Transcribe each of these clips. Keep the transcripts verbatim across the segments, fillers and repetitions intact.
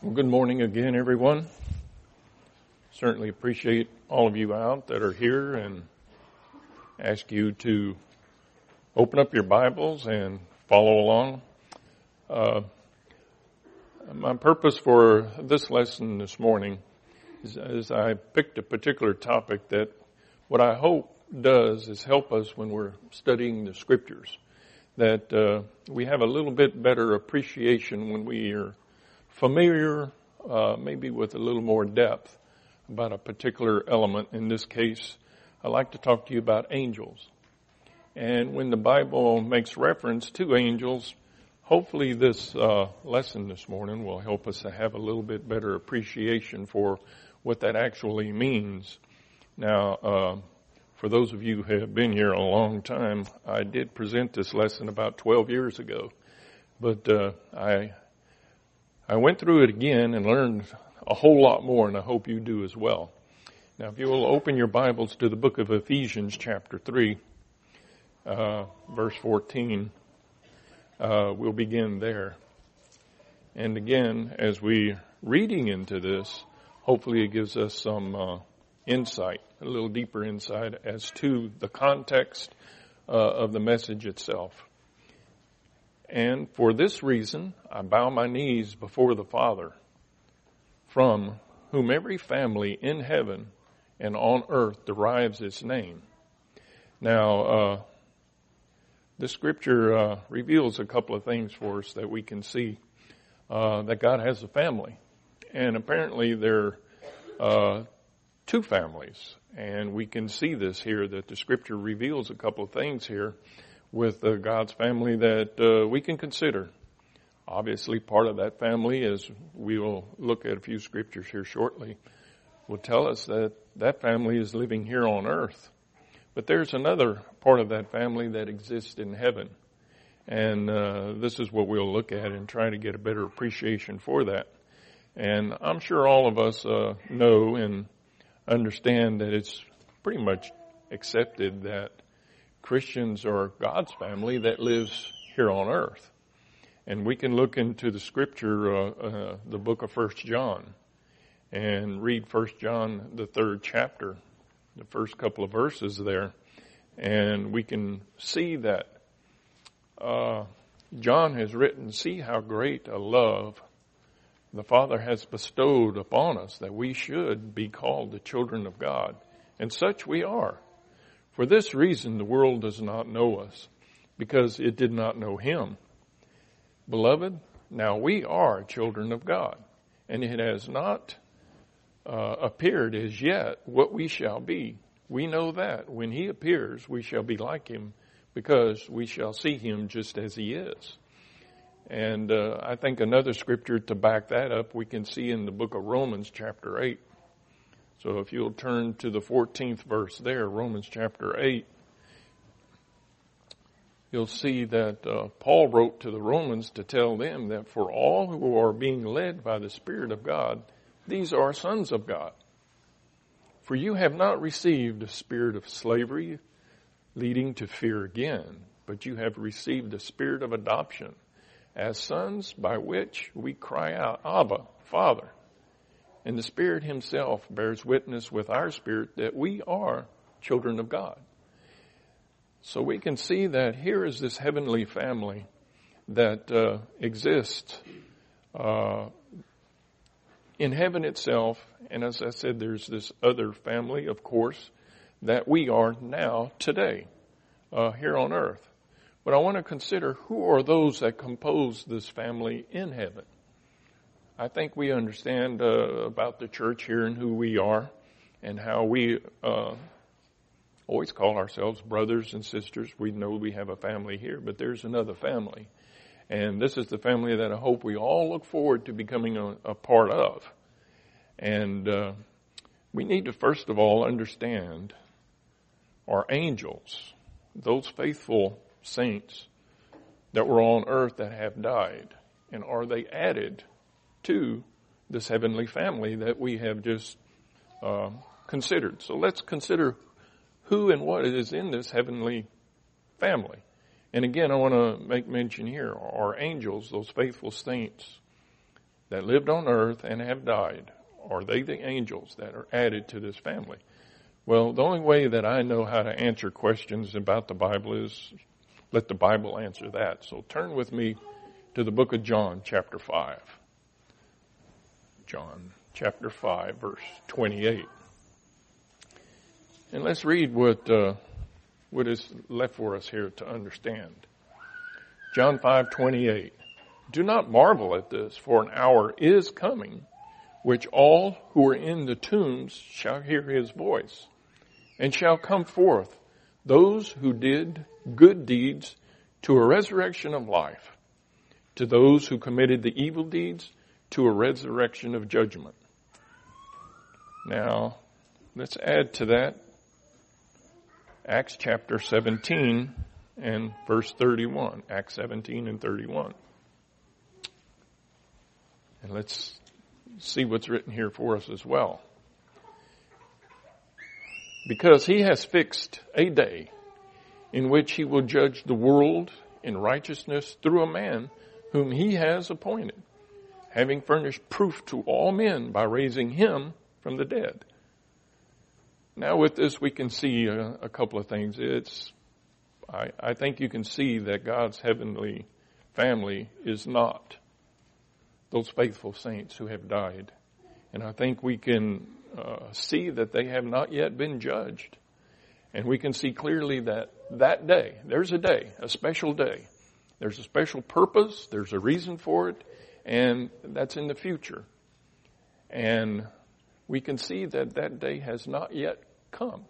Well, good morning again, everyone. Certainly appreciate all of you out that are here and ask you to open up your Bibles and follow along. Uh, my purpose for this lesson this morning is, is I picked a particular topic that what I hope does is help us when we're studying the Scriptures, that uh, we have a little bit better appreciation when we are familiar, uh, maybe with a little more depth about a particular element. In this case, I'd like to talk to you about angels. And when the Bible makes reference to angels, hopefully this uh, lesson this morning will help us to have a little bit better appreciation for what that actually means. Now, uh, for those of you who have been here a long time, I did present this lesson about twelve years ago, but uh, I I went through it again and learned a whole lot more, and I hope you do as well. Now, if you will open your Bibles to the book of Ephesians, chapter three, uh, verse fourteen, uh, we'll begin there. And again, as we're reading into this, hopefully it gives us some uh, insight, a little deeper insight as to the context uh, of the message itself. And for this reason, I bow my knees before the Father, from whom every family in heaven and on earth derives its name. Now, uh, the scripture uh, reveals a couple of things for us that we can see, uh, that God has a family. And apparently there are uh, two families. And we can see this here, that the scripture reveals a couple of things here with uh, God's family that uh, we can consider. Obviously, part of that family, as we will look at a few scriptures here shortly, will tell us that that family is living here on earth. But there's another part of that family that exists in heaven. And uh, this is what we'll look at and try to get a better appreciation for that. And I'm sure all of us uh, know and understand that it's pretty much accepted that Christians are God's family that lives here on earth. And we can look into the scripture, uh, uh, the book of First John, and read First John, the third chapter, the first couple of verses there. And we can see that uh, John has written, "See how great a love the Father has bestowed upon us, that we should be called the children of God. And such we are. For this reason the world does not know us, because it did not know him. Beloved, now we are children of God, and it has not uh, appeared as yet what we shall be. We know that when he appears, we shall be like him, because we shall see him just as he is." And uh, I think another scripture to back that up we can see in the book of Romans chapter eight. So if you'll turn to the fourteenth verse there, Romans chapter eight, you'll see that uh, Paul wrote to the Romans to tell them that for all who are being led by the Spirit of God, these are sons of God. For you have not received a spirit of slavery leading to fear again, but you have received the spirit of adoption as sons, by which we cry out, Abba, Father. And the Spirit himself bears witness with our spirit that we are children of God. So we can see that here is this heavenly family that uh, exists uh, in heaven itself. And as I said, there's this other family, of course, that we are now today uh, here on earth. But I want to consider who are those that compose this family in heaven. I think we understand uh, about the church here and who we are and how we uh, always call ourselves brothers and sisters. We know we have a family here, but there's another family. And this is the family that I hope we all look forward to becoming a, a part of. And uh, we need to first of all understand our angels, those faithful saints that were on earth that have died, and are they added to this heavenly family that we have just uh, considered. So let's consider who and what is in this heavenly family. And again, I want to make mention here, our angels, those faithful saints, that lived on earth and have died? Are they the angels that are added to this family? Well, the only way that I know how to answer questions about the Bible is let the Bible answer that. So turn with me to the book of John, chapter five. John, chapter five, verse twenty-eight. And let's read what uh, what is left for us here to understand. John five twenty-eight. Do not marvel at this, for an hour is coming, which all who are in the tombs shall hear his voice, and shall come forth, those who did good deeds to a resurrection of life, to those who committed the evil deeds to a resurrection of judgment. Now, let's add to that Acts chapter seventeen and verse thirty-one. Acts seventeen and thirty-one. And let's see what's written here for us as well. Because he has fixed a day in which he will judge the world in righteousness through a man whom he has appointed, having furnished proof to all men by raising him from the dead. Now with this we can see a, a couple of things. It's, I, I think you can see that God's heavenly family is not those faithful saints who have died. And I think we can uh, see that they have not yet been judged. And we can see clearly that that day, there's a day, a special day. There's a special purpose, there's a reason for it, and that's in the future. And we can see that that day has not yet come.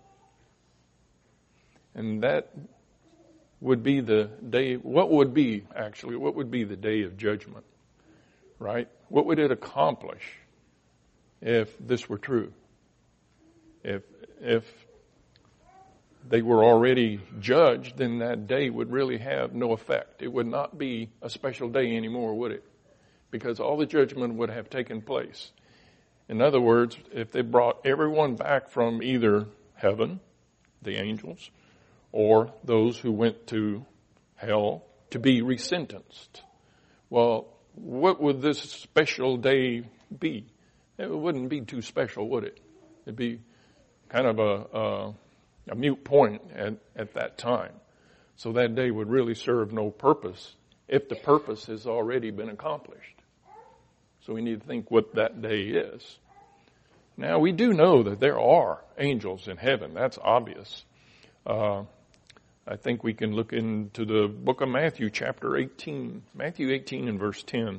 And that would be the day, what would be, actually, what would be the day of judgment? Right? What would it accomplish if this were true? If, if they were already judged, then that day would really have no effect. It would not be a special day anymore, would it? Because all the judgment would have taken place. In other words, if they brought everyone back from either heaven, the angels, or those who went to hell to be resentenced, well, what would this special day be? It wouldn't be too special, would it? It'd be kind of a, a, a mute point at, at that time. So that day would really serve no purpose if the purpose has already been accomplished. So we need to think what that day is. Now, we do know that there are angels in heaven. That's obvious. Uh, I think we can look into the book of Matthew, chapter eighteen. Matthew eighteen and verse ten.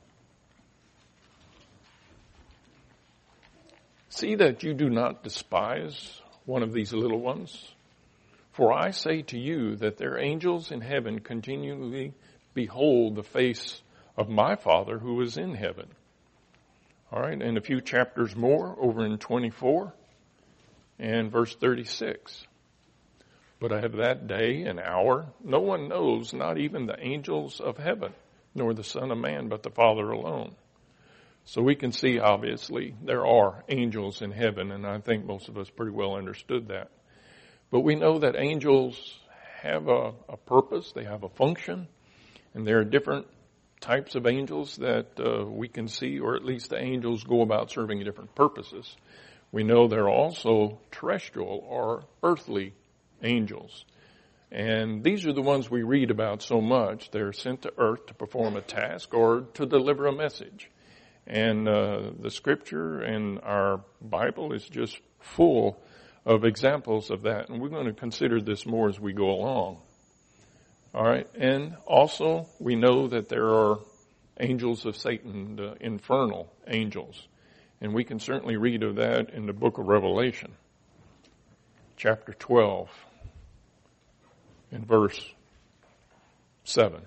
See that you do not despise one of these little ones. For I say to you that their angels in heaven continually behold the face of my Father who is in heaven. All right, and a few chapters more over in twenty-four and verse thirty-six. But of that day and hour, no one knows, not even the angels of heaven, nor the Son of Man, but the Father alone. So we can see, obviously, there are angels in heaven, and I think most of us pretty well understood that. But we know that angels have a, a purpose, they have a function, and there are different types of angels that uh, we can see, or at least the angels go about serving different purposes. We know there are also terrestrial or earthly angels. And these are the ones we read about so much. They're sent to earth to perform a task or to deliver a message. And uh, the scripture and our Bible is just full of examples of that. And we're going to consider this more as we go along. All right. And also we know that there are angels of Satan, the infernal angels. And we can certainly read of that in the book of Revelation, chapter twelve. In verse seven.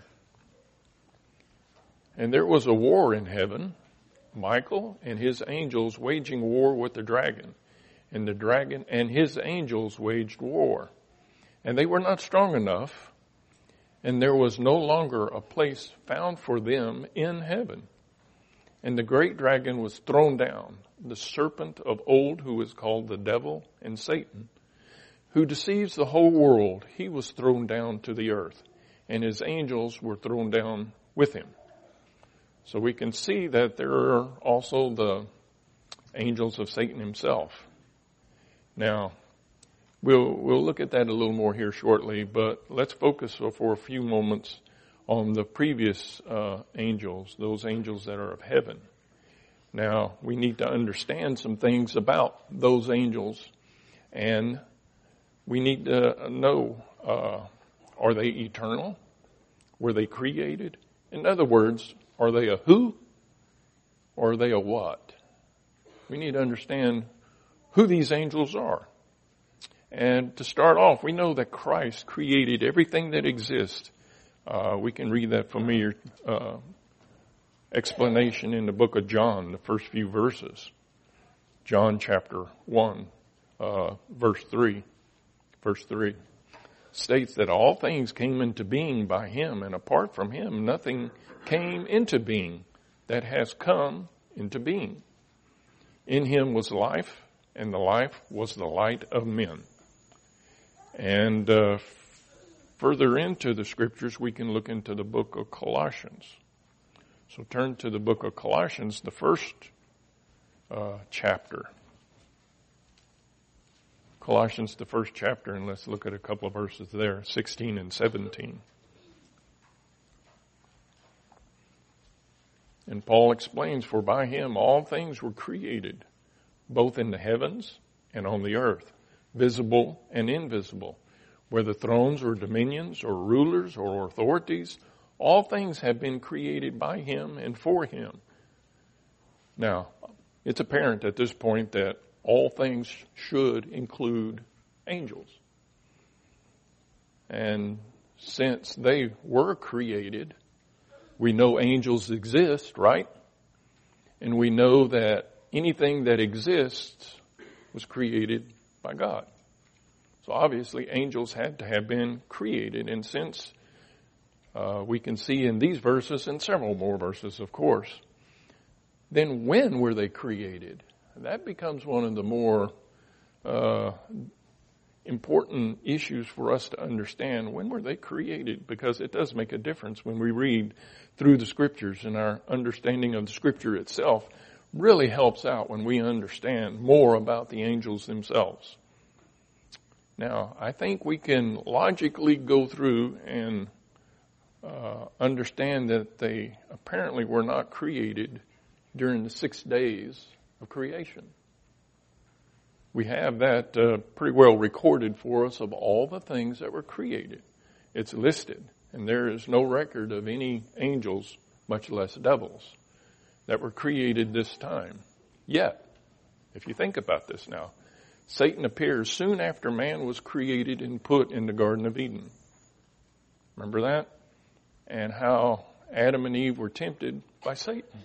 And there was a war in heaven, Michael and his angels waging war with the dragon. And the dragon and his angels waged war. And they were not strong enough, and there was no longer a place found for them in heaven. And the great dragon was thrown down, the serpent of old who is called the devil and Satan, who deceives the whole world. He was thrown down to the earth, and his angels were thrown down with him. So we can see that there are also the angels of Satan himself. Now, we'll we'll look at that a little more here shortly, but let's focus for a few moments on the previous uh, angels, those angels that are of heaven. Now, we need to understand some things about those angels, and we need to know, uh, are they eternal? Were they created? In other words, are they a who or are they a what? We need to understand who these angels are. And to start off, we know that Christ created everything that exists. Uh, we can read that familiar uh, explanation in the book of John, the first few verses. John chapter one, uh, verse three. Verse three states that all things came into being by him, and apart from him, nothing came into being that has come into being. In him was life, and the life was the light of men. And uh, further into the scriptures, we can look into the book of Colossians. So turn to the book of Colossians, the first uh, chapter. Colossians, the first chapter, and let's look at a couple of verses there, sixteen and seventeen. And Paul explains, for by him all things were created, both in the heavens and on the earth, visible and invisible, whether thrones or dominions or rulers or authorities, all things have been created by him and for him. Now, it's apparent at this point that all things should include angels. And since they were created, we know angels exist, right? And we know that anything that exists was created by God. So obviously angels had to have been created. And since uh, we can see in these verses and several more verses, of course, then when were they created? That becomes one of the more uh, important issues for us to understand. When were they created? Because it does make a difference when we read through the scriptures, and our understanding of the scripture itself really helps out when we understand more about the angels themselves. Now, I think we can logically go through and uh, understand that they apparently were not created during the six days of creation. We have that uh, pretty well recorded for us of all the things that were created. It's listed, and there is no record of any angels, much less devils, that were created this time. Yet, if you think about this now, Satan appears soon after man was created and put in the Garden of Eden. Remember that? And how Adam and Eve were tempted by Satan.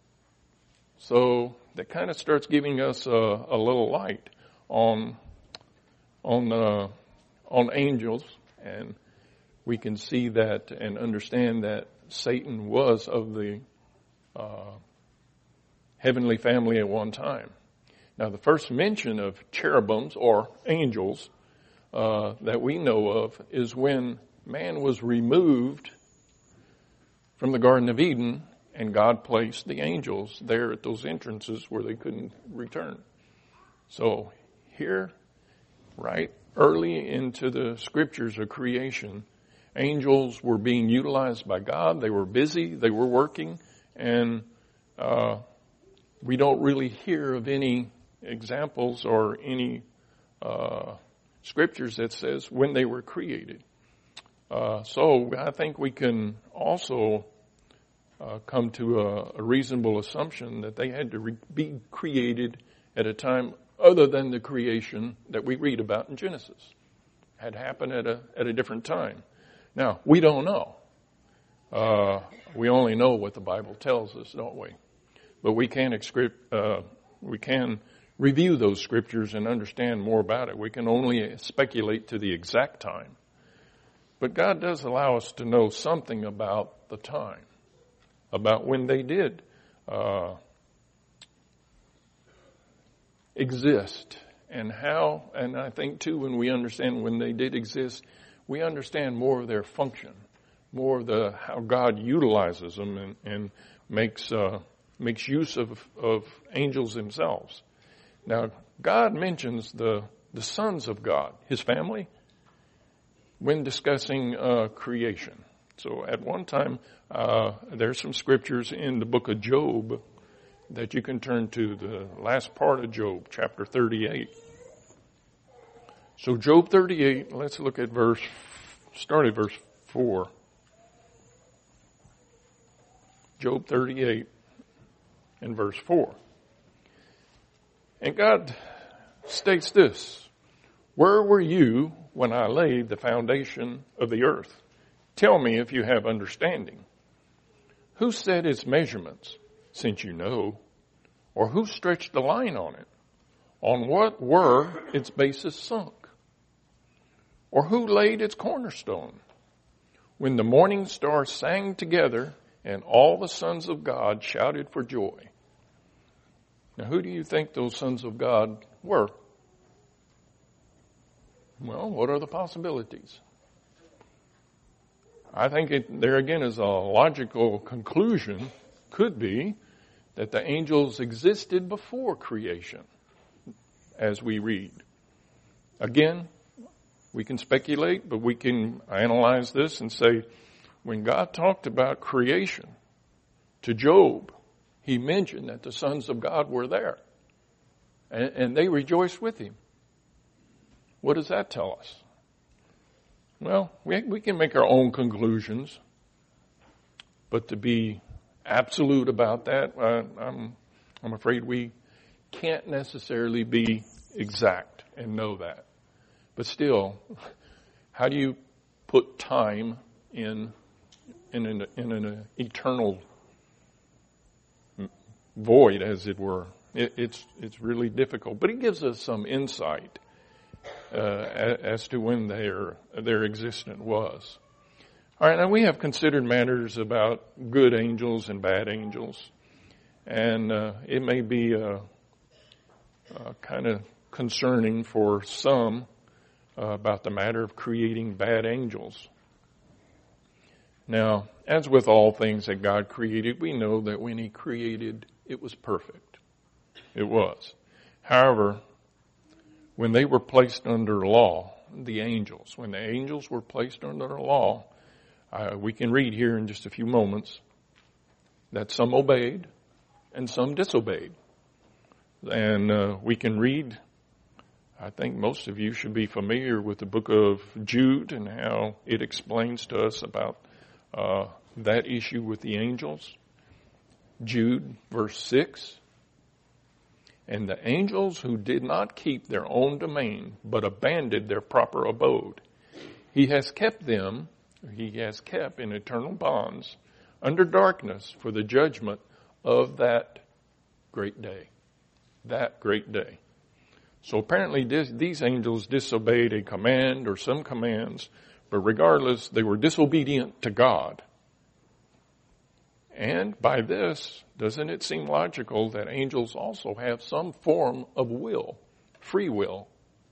So that kind of starts giving us a, a little light on on uh, on angels, and we can see that and understand that Satan was of the uh, heavenly family at one time. Now, the first mention of cherubims or angels uh, that we know of is when man was removed from the Garden of Eden, and God placed the angels there at those entrances where they couldn't return. So here, right early into the scriptures of creation, angels were being utilized by God. They were busy. They were working. And uh, we don't really hear of any examples or any uh, scriptures that says when they were created. Uh, so I think we can also Uh, come to a, a reasonable assumption that they had to re- be created at a time other than the creation that we read about in Genesis. Had happened at a at a different time. Now, we don't know. Uh, we only know what the Bible tells us, don't we? But we can script, uh, we can review those scriptures and understand more about it. We can only speculate to the exact time. But God does allow us to know something about the time, about when they did uh, exist, and how, and I think too when we understand when they did exist, we understand more of their function, more of the how God utilizes them, and, and makes uh, makes use of, of angels themselves. Now, God mentions the, the sons of God, his family, when discussing uh, creation. So at one time, uh, there's some scriptures in the book of Job that you can turn to, the last part of Job, chapter thirty-eight. So Job thirty-eight, let's look at verse, start at verse four. Job thirty-eight and verse four. And God states this, "Where were you when I laid the foundation of the earth? Tell me if you have understanding. Who set its measurements, since you know? Or who stretched the line on it? On what were its bases sunk? Or who laid its cornerstone? When the morning stars sang together and all the sons of God shouted for joy." Now, who do you think those sons of God were? Well, what are the possibilities? I think it, there again is a logical conclusion, could be, that the angels existed before creation, as we read. Again, we can speculate, but we can analyze this and say, when God talked about creation to Job, he mentioned that the sons of God were there, and, and they rejoiced with him. What does that tell us? Well, we, we can make our own conclusions, but to be absolute about that, uh, I'm, I'm afraid we can't necessarily be exact and know that. But still, how do you put time in in an, in an eternal void, as it were? It, it's it's really difficult. But it gives us some insight uh, as to when their their existence was. All right, now we have considered matters about good angels and bad angels, and uh, it may be uh, uh, kind of concerning for some uh, about the matter of creating bad angels. Now, as with all things that God created, we know that when he created, it was perfect. It was. However, when they were placed under law, the angels, when the angels were placed under law, uh, we can read here in just a few moments that some obeyed and some disobeyed. And uh, we can read, I think most of you should be familiar with the book of Jude and how it explains to us about uh, that issue with the angels. Jude, verse six. "And the angels who did not keep their own domain, but abandoned their proper abode, he has kept them, he has kept in eternal bonds, under darkness for the judgment of that great day." That great day. So apparently this, these angels disobeyed a command or some commands, but regardless, they were disobedient to God. And by this, doesn't it seem logical that angels also have some form of will, free will?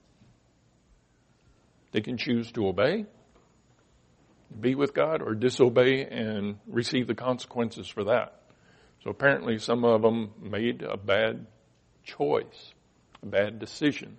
They can choose to obey, be with God, or disobey and receive the consequences for that. So apparently some of them made a bad choice, a bad decision.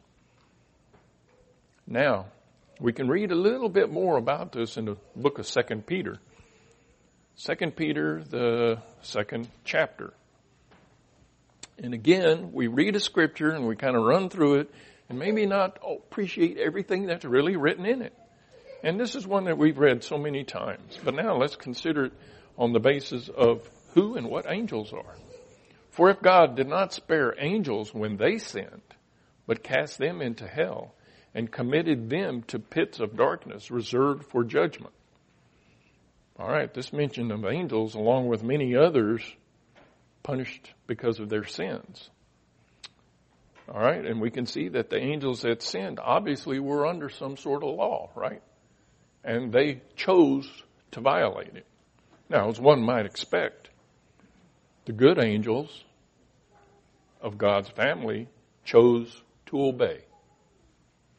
Now, we can read a little bit more about this in the book of Second Peter. Second Peter, the second chapter. And again, we read a scripture and we kind of run through it and maybe not appreciate everything that's really written in it. And this is one that we've read so many times. But now let's consider it on the basis of who and what angels are. "For if God did not spare angels when they sinned, but cast them into hell and committed them to pits of darkness reserved for judgment." All right, this mention of angels, along with many others, punished because of their sins. All right, and we can see that the angels that sinned obviously were under some sort of law, right? And they chose to violate it. Now, as one might expect, the good angels of God's family chose to obey.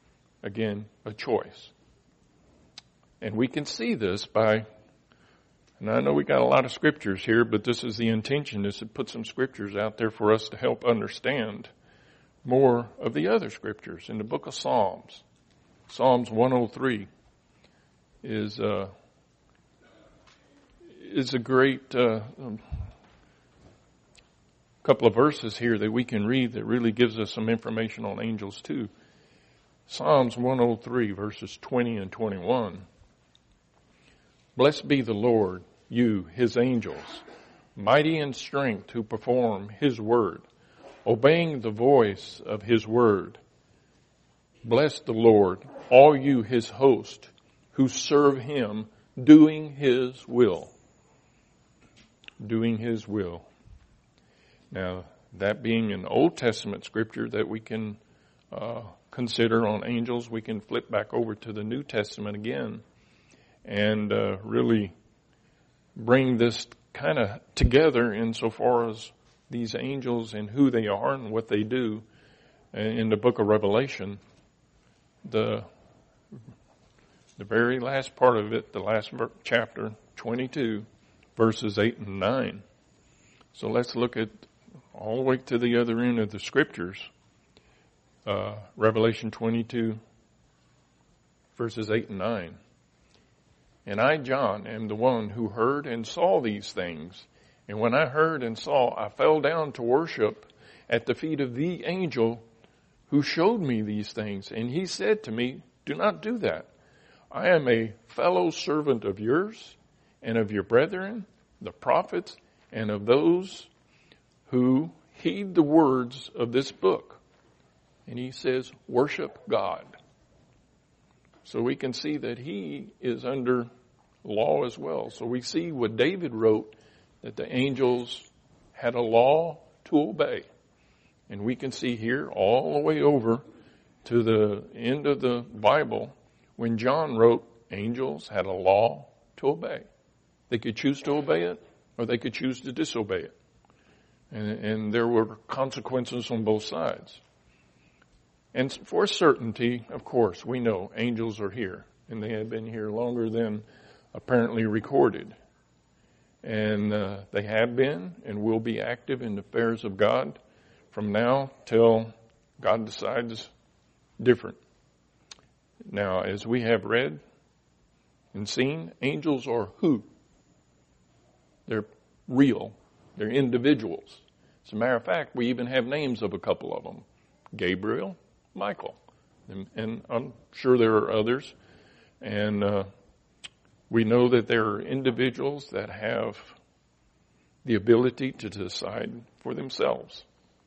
Again, a choice. And we can see this by And I know we got a lot of scriptures here, but this is the intention, is to put some scriptures out there for us to help understand more of the other scriptures. In the book of Psalms, Psalms one oh three is, uh, is a great, uh, couple of verses here that we can read that really gives us some information on angels too. Psalms one oh three verses twenty and twenty-one. Blessed be the Lord, you, his angels, mighty in strength, who perform his word, obeying the voice of his word. Bless the Lord, all you his host, who serve him, doing his will. Doing his will. Now, that being an Old Testament scripture that we can uh, consider on angels, we can flip back over to the New Testament again and uh, really bring this kind of together insofar as these angels and who they are and what they do. In the book of Revelation, the the very last part of it, the last chapter, twenty-two, verses eight and nine. So let's look at all the way to the other end of the scriptures. Uh, Revelation twenty-two, verses eight and nine. And I, John, am the one who heard and saw these things. And when I heard and saw, I fell down to worship at the feet of the angel who showed me these things. And he said to me, do not do that. I am a fellow servant of yours and of your brethren, the prophets, and of those who heed the words of this book. And he says, worship God. So we can see that he is under law as well. So we see what David wrote, that the angels had a law to obey. And we can see here all the way over to the end of the Bible when John wrote, angels had a law to obey. They could choose to obey it or they could choose to disobey it. And, and there were consequences on both sides. And for certainty, of course, we know angels are here. And they have been here longer than apparently recorded. And uh, they have been and will be active in the affairs of God from now till God decides different. Now, as we have read and seen, angels are who? They're real. They're individuals. As a matter of fact, we even have names of a couple of them. Gabriel, Michael. And, and I'm sure there are others. And uh, we know that there are individuals that have the ability to decide for themselves.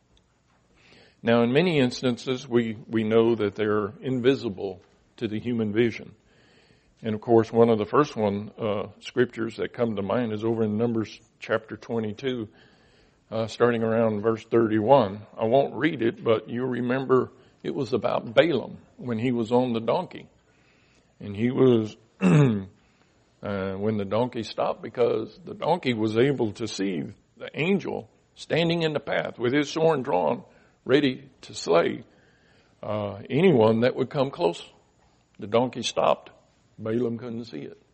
Now, in many instances, we, we know that they're invisible to the human vision. And, of course, one of the first one uh, scriptures that come to mind is over in Numbers chapter twenty-two, uh, starting around verse thirty-one. I won't read it, but you remember it was about Balaam when he was on the donkey. And he was, uh, when the donkey stopped, because the donkey was able to see the angel standing in the path with his sword drawn, ready to slay uh, anyone that would come close. The donkey stopped. Balaam couldn't see it.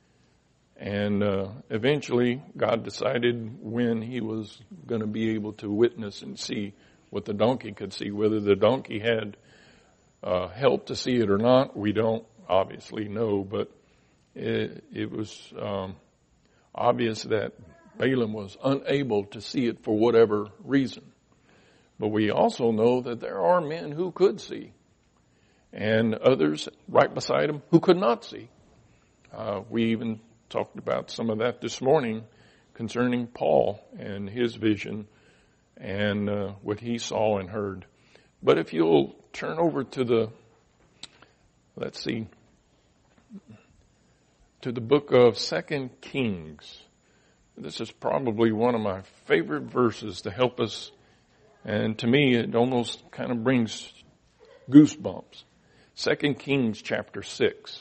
And uh, eventually God decided when he was going to be able to witness and see what the donkey could see. Whether the donkey had uh, help to see it or not, we don't obviously know. But it, it was um, obvious that Balaam was unable to see it for whatever reason. But we also know that there are men who could see, and others right beside him who could not see. Uh, we even talked about some of that this morning concerning Paul and his vision and uh, what he saw and heard. But if you'll turn over to the, let's see, to the book of Second Kings. This is probably one of my favorite verses to help us. And to me, it almost kind of brings goosebumps. Second Kings chapter six.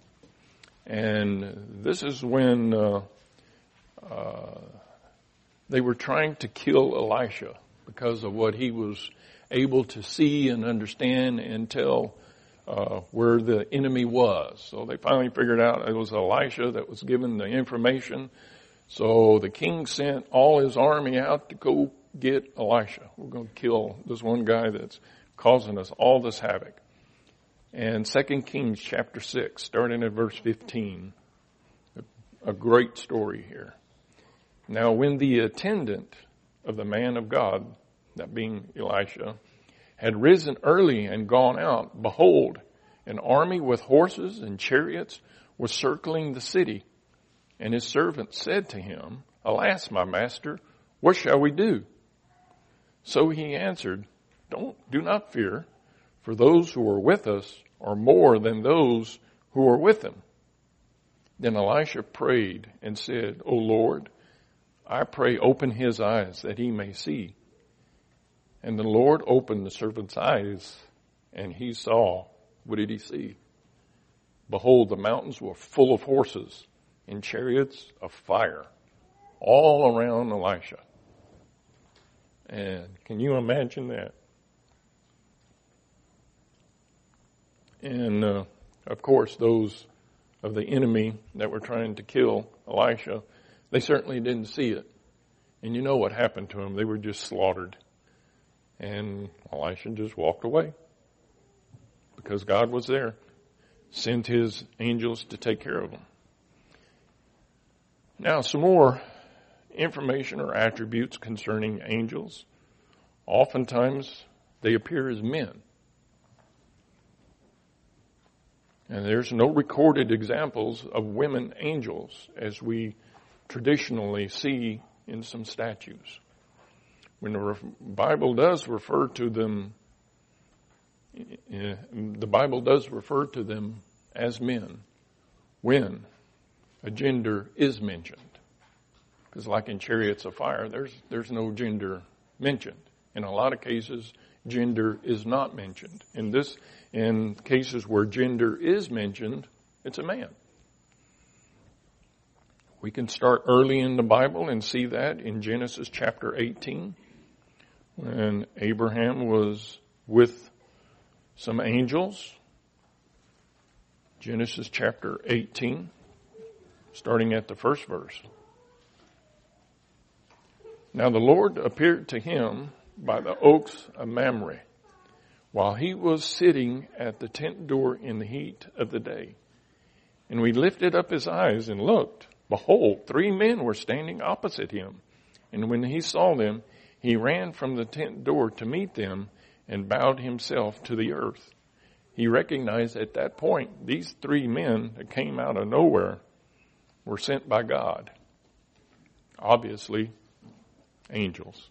And this is when uh, uh, they were trying to kill Elisha because of what he was able to see and understand and tell uh, where the enemy was. So they finally figured out it was Elisha that was given the information. So the king sent all his army out to go get Elisha. We're going to kill this one guy that's causing us all this havoc. And Second Kings chapter six, starting at verse fifteen, a great story here. Now when the attendant of the man of God, that being Elisha, had risen early and gone out, behold, an army with horses and chariots was circling the city. And his servant said to him, Alas, my master, what shall we do? So he answered, Don't, do not fear, for those who are with us are more than those who are with him. Then Elisha prayed and said, O Lord, I pray open his eyes that he may see. And the Lord opened the servant's eyes, and he saw. What did he see? Behold, the mountains were full of horses and chariots of fire all around Elisha. And can you imagine that? And, uh, of course, those of the enemy that were trying to kill Elisha, they certainly didn't see it. And you know what happened to them. They were just slaughtered. And Elisha just walked away because God was there, sent his angels to take care of them. Now, some more information or attributes concerning angels. Oftentimes, they appear as men. And there's no recorded examples of women angels as we traditionally see in some statues. When the Bible does refer to them, the Bible does refer to them as men when a gender is mentioned. Because like in Chariots of Fire, there's there's no gender mentioned. In a lot of cases, gender is not mentioned. In this, in cases where gender is mentioned, it's a man. We can start early in the Bible and see that in Genesis chapter eighteen, when Abraham was with some angels. Genesis chapter eighteen, starting at the first verse. Now the Lord appeared to him by the oaks of Mamre, while he was sitting at the tent door in the heat of the day. And we lifted up his eyes and looked. Behold, three men were standing opposite him. And when he saw them, he ran from the tent door to meet them and bowed himself to the earth. He recognized at that point these three men that came out of nowhere were sent by God. Obviously, angels.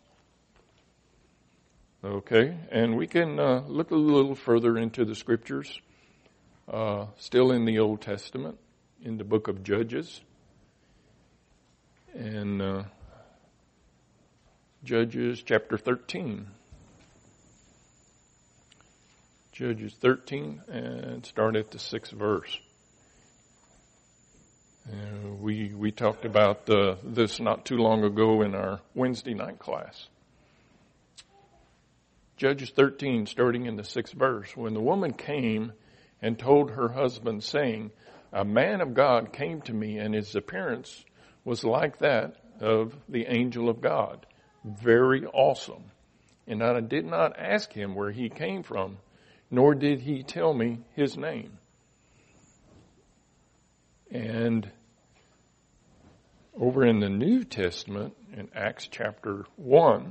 Okay, and we can uh, look a little further into the scriptures, uh, still in the Old Testament, in the book of Judges. And uh, Judges chapter thirteen. Judges thirteen, and start at the sixth verse. Uh, we we talked about uh, this not too long ago in our Wednesday night class. Judges thirteen, starting in the sixth verse. When the woman came and told her husband, saying, A man of God came to me, and his appearance was like that of the angel of God, very awesome. And I did not ask him where he came from, nor did he tell me his name. And over in the New Testament, in Acts chapter one,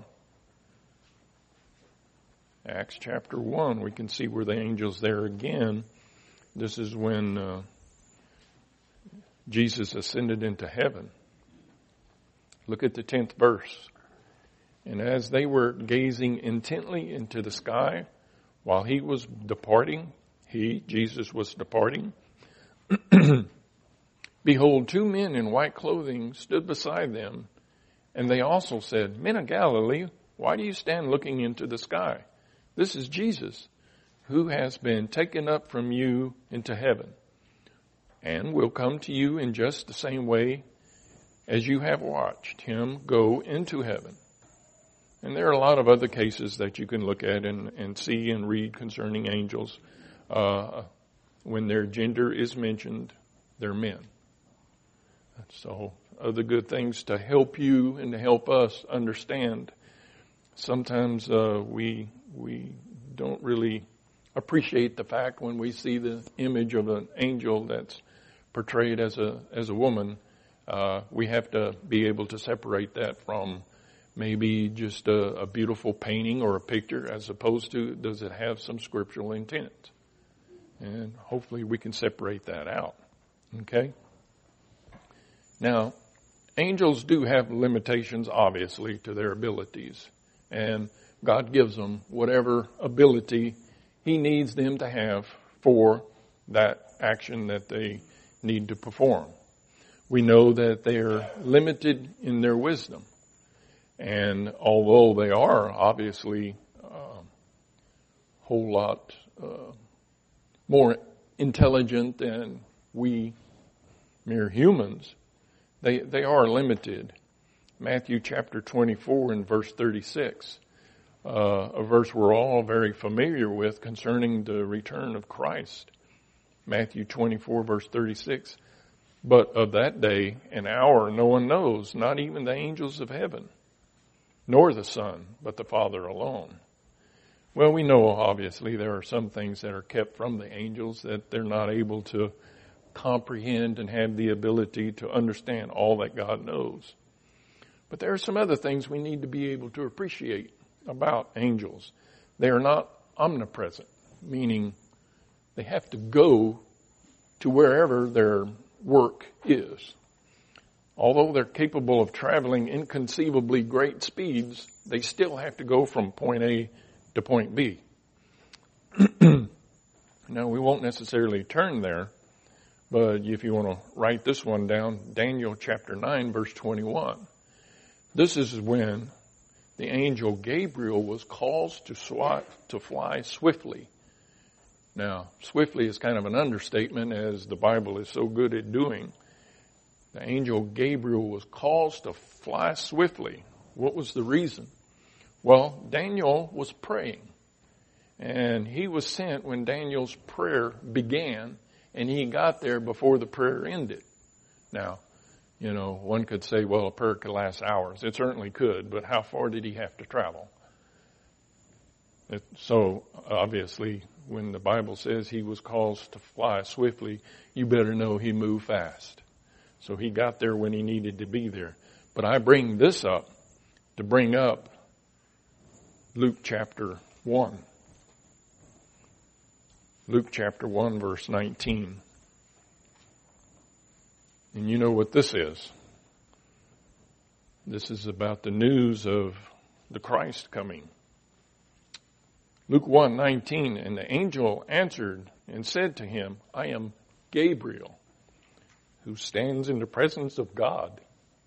Acts chapter one, we can see where the angel's there again. This is when uh, Jesus ascended into heaven. Look at the tenth verse. And as they were gazing intently into the sky, while he was departing, he, Jesus, was departing, behold, two men in white clothing stood beside them, and they also said, Men of Galilee, why do you stand looking into the sky? This is Jesus, who has been taken up from you into heaven, and will come to you in just the same way as you have watched him go into heaven. And there are a lot of other cases that you can look at and, and see and read concerning angels. uh, when their gender is mentioned, they're men. So other good things to help you and to help us understand. Sometimes uh, we we don't really appreciate the fact when we see the image of an angel that's portrayed as a as a woman. Uh, we have to be able to separate that from maybe just a, a beautiful painting or a picture, as opposed to, does it have some scriptural intent? And hopefully we can separate that out. Okay? Now, angels do have limitations, obviously, to their abilities. And God gives them whatever ability He needs them to have for that action that they need to perform. We know that they are limited in their wisdom. And although they are obviously a uh, whole lot uh, more intelligent than we mere humans, they they are limited. Matthew chapter twenty-four and verse thirty-six, uh, a verse we're all very familiar with concerning the return of Christ. Matthew twenty-four verse thirty-six, but of that day and hour no one knows, not even the angels of heaven, nor the Son, but the Father alone. Well, we know obviously there are some things that are kept from the angels that they're not able to comprehend and have the ability to understand all that God knows. But there are some other things we need to be able to appreciate about angels. They are not omnipresent, meaning they have to go to wherever their work is. Although they're capable of traveling inconceivably great speeds, they still have to go from point A to point B. Now, we won't necessarily turn there, but if you want to write this one down, Daniel chapter nine, verse twenty-one. This is when the angel Gabriel was caused to fly, to fly swiftly. Now, swiftly is kind of an understatement, as the Bible is so good at doing. The angel Gabriel was caused to fly swiftly. What was the reason? Well, Daniel was praying. And he was sent when Daniel's prayer began, and he got there before the prayer ended. Now, you know, one could say, well, a prayer could last hours. It certainly could, but how far did he have to travel? It, so, obviously, when the Bible says he was caused to fly swiftly, you better know he moved fast. So he got there when he needed to be there. But I bring this up to bring up Luke chapter one. Luke chapter one, verse nineteen. And you know what this is. This is about the news of the Christ coming. Luke one nineteen, and the angel answered and said to him, I am Gabriel, who stands in the presence of God.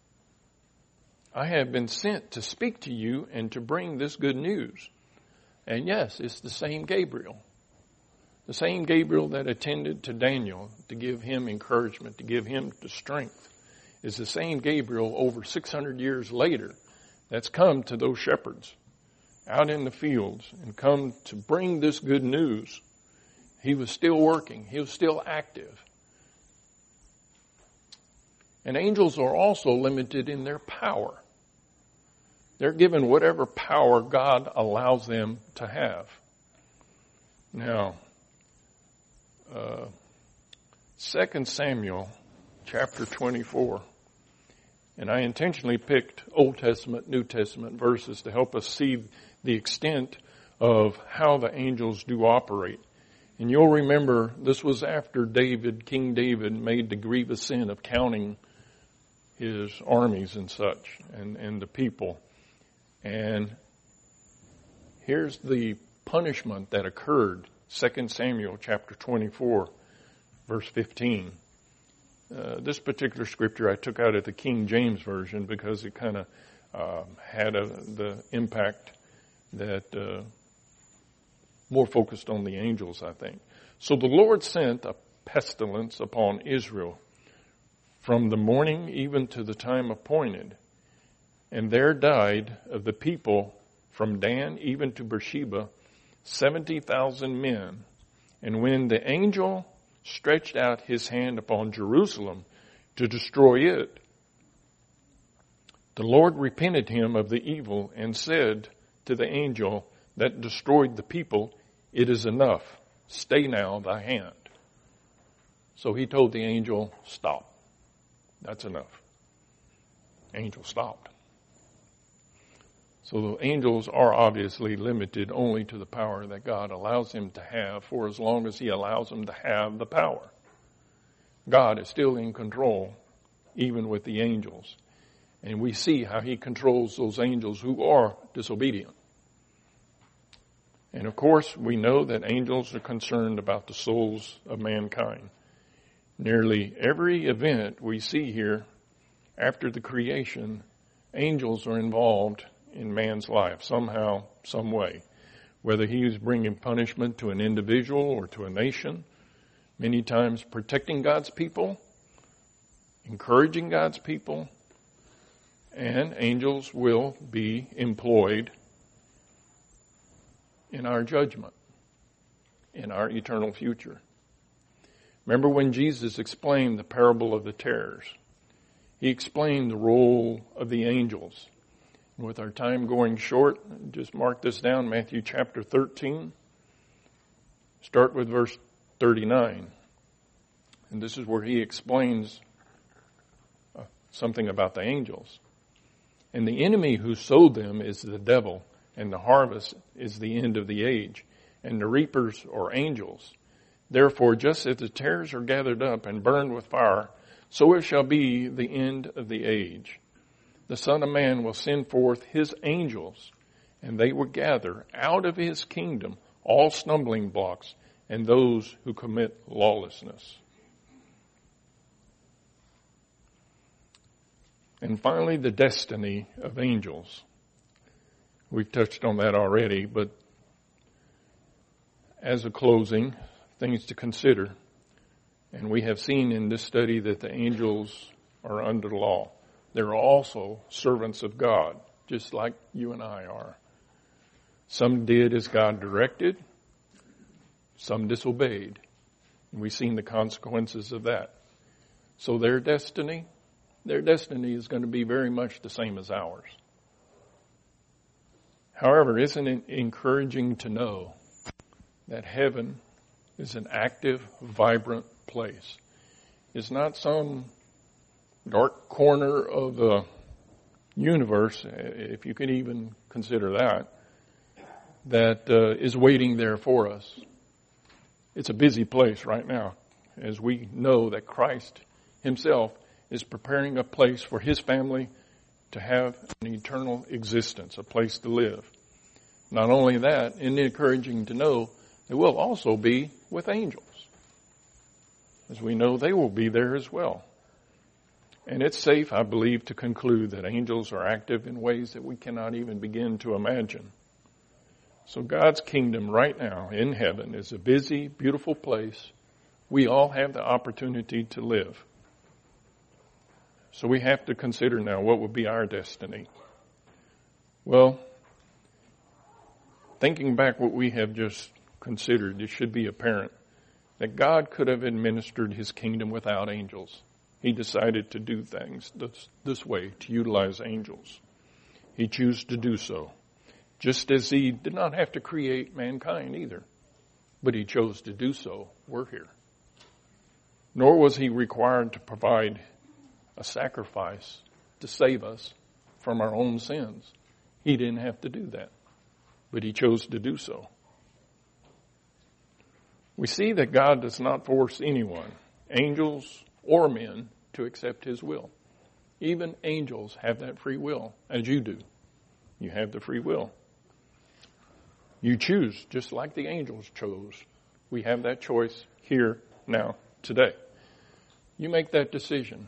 I have been sent to speak to you and to bring this good news. And yes, it's the same Gabriel. The same Gabriel that attended to Daniel to give him encouragement, to give him the strength, is the same Gabriel over six hundred years later that's come to those shepherds out in the fields and come to bring this good news. He was still working. He was still active. And angels are also limited in their power. They're given whatever power God allows them to have. Now, uh, Second Samuel chapter twenty-four, and I intentionally picked Old Testament, New Testament verses to help us see the extent of how the angels do operate. And you'll remember this was after David, King David, made the grievous sin of counting his armies and such, and, and the people. And here's the punishment that occurred, Second Samuel chapter twenty-four, verse fifteen. Uh, this particular scripture I took out of the King James Version because it kind of uh, had a, the impact that uh, more focused on the angels, I think. So the Lord sent a pestilence upon Israel from the morning even to the time appointed. And there died of the people from Dan even to Beersheba seventy thousand men. And when the angel stretched out his hand upon Jerusalem to destroy it, the Lord repented him of the evil and said to the angel that destroyed the people, "It is enough. Stay now thy hand." So he told the angel, "Stop. That's enough." Angel stopped. So the angels are obviously limited only to the power that God allows them to have for as long as he allows them to have the power. God is still in control, even with the angels. And we see how he controls those angels who are disobedient. And of course, we know that angels are concerned about the souls of mankind. Nearly every event we see here after the creation, angels are involved in man's life somehow, some way. Whether he is bringing punishment to an individual or to a nation, many times protecting God's people, encouraging God's people, and angels will be employed in our judgment, in our eternal future. Remember when Jesus explained the parable of the tares? He explained the role of the angels. With our time going short, just mark this down, Matthew chapter thirteen. Start with verse thirty-nine. And this is where he explains uh, something about the angels. "And the enemy who sowed them is the devil, and the harvest is the end of the age, and the reapers are angels. Therefore, just as the tares are gathered up and burned with fire, so it shall be the end of the age. The Son of Man will send forth his angels, and they will gather out of his kingdom all stumbling blocks and those who commit lawlessness." And finally, the destiny of angels. We've touched on that already, but as a closing, things to consider. And we have seen in this study that the angels are under the law. They're also servants of God, just like you and I are. Some did as God directed. Some disobeyed. And we've seen the consequences of that. So their destiny, their destiny is going to be very much the same as ours. However, isn't it encouraging to know that heaven is an active, vibrant place? It's not some dark corner of the universe, if you can even consider that, that uh, is waiting there for us. It's a busy place right now, as we know that Christ himself is preparing a place for his family to have an eternal existence, a place to live. Not only that, and encouraging to know that we'll also be with angels. As we know, they will be there as well. And it's safe, I believe, to conclude that angels are active in ways that we cannot even begin to imagine. So God's kingdom right now in heaven is a busy, beautiful place. We all have the opportunity to live. So we have to consider now what will be our destiny. Well, thinking back what we have just considered, it should be apparent that God could have administered his kingdom without angels. He decided to do things this, this way, to utilize angels. He chose to do so, just as he did not have to create mankind either, but he chose to do so. We're here. Nor was he required to provide a sacrifice to save us from our own sins. He didn't have to do that, but he chose to do so. We see that God does not force anyone, angels or men, to accept his will. Even angels have that free will, as you do. You have the free will. You choose, just like the angels chose. We have that choice here, now, today. You make that decision.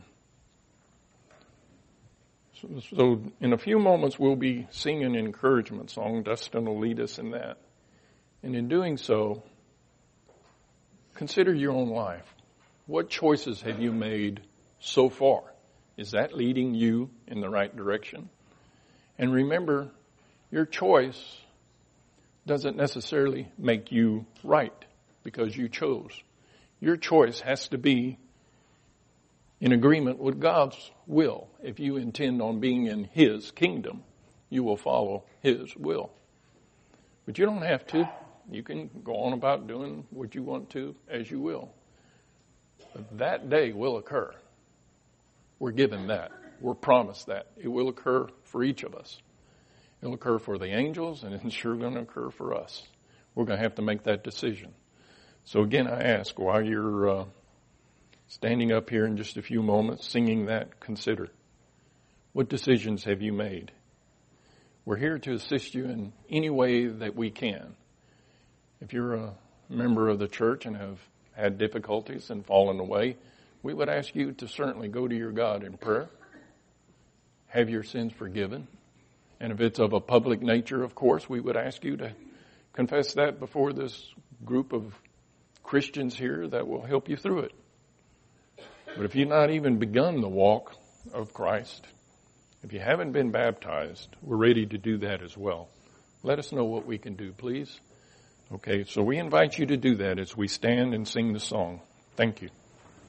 So, so in a few moments, we'll be singing an encouragement song. Dustin will lead us in that. And in doing so, consider your own life. What choices have you made so far? Is that leading you in the right direction? And remember, your choice doesn't necessarily make you right. because you chose. Your choice has to be in agreement with God's will. If you intend on being in His kingdom, you will follow His will. But you don't have to. You can go on about doing what you want to as you will. But that day will occur. We're given that. We're promised that. It will occur for each of us. It'll occur for the angels, and it's sure going to occur for us. We're going to have to make that decision. So again, I ask, while you're uh, standing up here in just a few moments, singing that, consider, what decisions have you made? We're here to assist you in any way that we can. If you're a member of the church and have had difficulties and fallen away, we would ask you to certainly go to your God in prayer, have your sins forgiven. And if it's of a public nature, of course, we would ask you to confess that before this group of Christians here that will help you through it. But if you've not even begun the walk of Christ, if you haven't been baptized, we're ready to do that as well. Let us know what we can do, please. Okay, so we invite you to do that as we stand and sing the song. Thank you.